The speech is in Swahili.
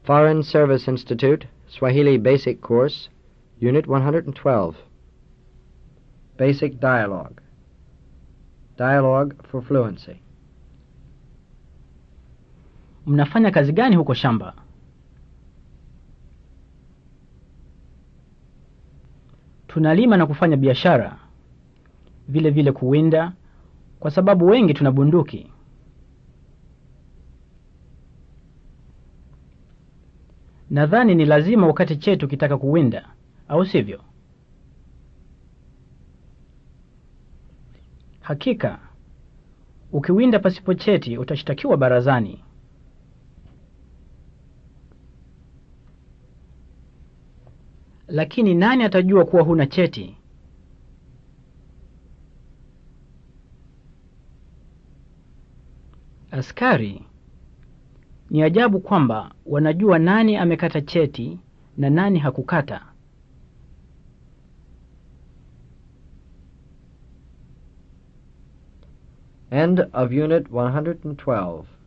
Foreign Service Institute, Swahili Basic Course, Unit 112. Basic Dialogue. Dialogue for Fluency. Mnafanya kazi gani huko shamba? Tunalima na kufanya biashara, vile vile kuwinda, kwa sababu wengi tuna bunduki. Nadhani ni lazima wakati chetu kitaka kuwinda, au sivyo? Hakika, ukiwinda pasipo cheti utashtakiwa barazani. Lakini nani atajua kuwa huna cheti? Askari, ni ajabu kwamba wanajua nani amekata cheti na nani hakukata. End of Unit 112.